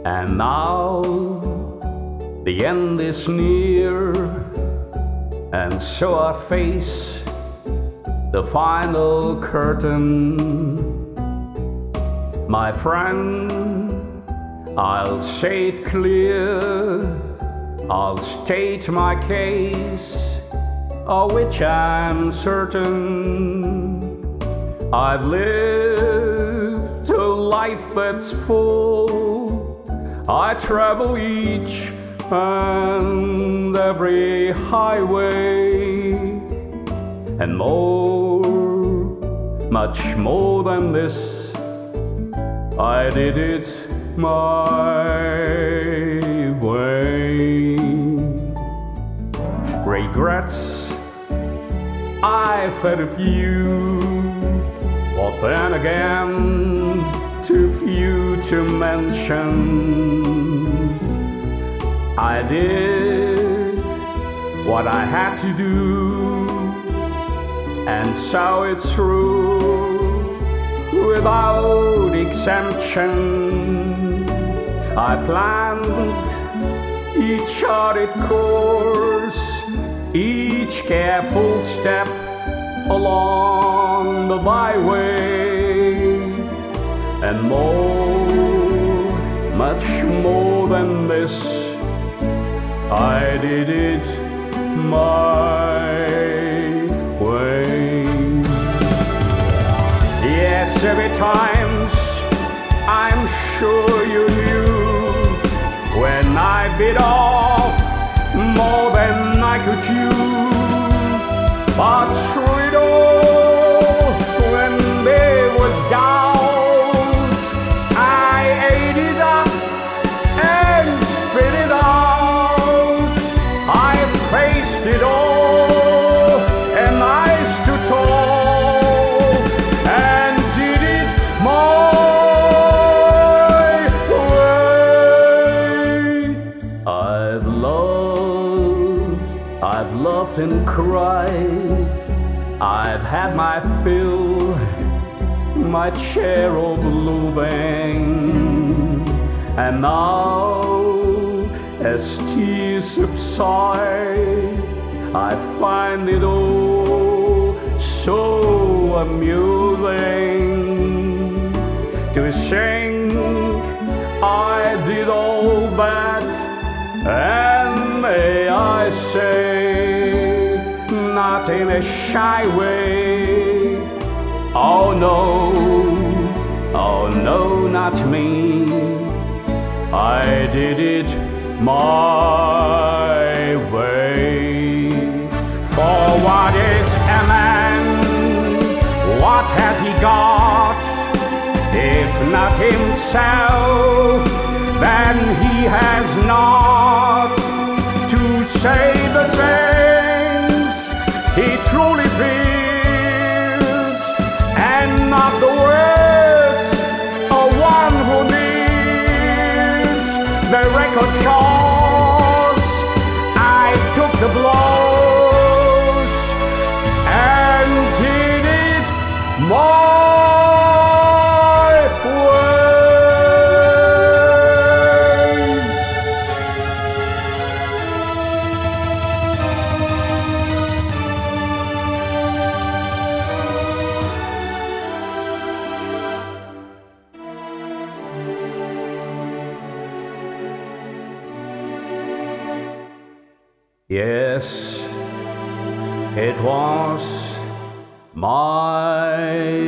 And now the end is near, and so I face the final curtain. My friend, I'll say it clear, I'll state my case, of which I'm certain. I've lived a life that's full. I travel each and every highway, and more, much more than this, I did it my way. Regrets, I've had a few, but then again, too few to mention. I did what I had to do, and saw it through without exemption. I planned each charted course, each careful step along the byway, and more, much more than this, I did it my way. Yes, every times I'm sure you knew when I bit off more than I could chew. But through it all, when there was doubt, I ate it up and spit it out. I faced it all, and I stood tall, and did it my way. I've loved and cried, I've had my fill, my share of loving, and now, as tears subside, I find it all so amusing to think I did all that, and may I say, not in a shy way. Oh no, not me. I did it my way. For what is a man? What has he got? If not himself, then he has not to say the things he truly feels, and not the words of one who needs the record shows. I took the blows and did it my way. Yes, it was my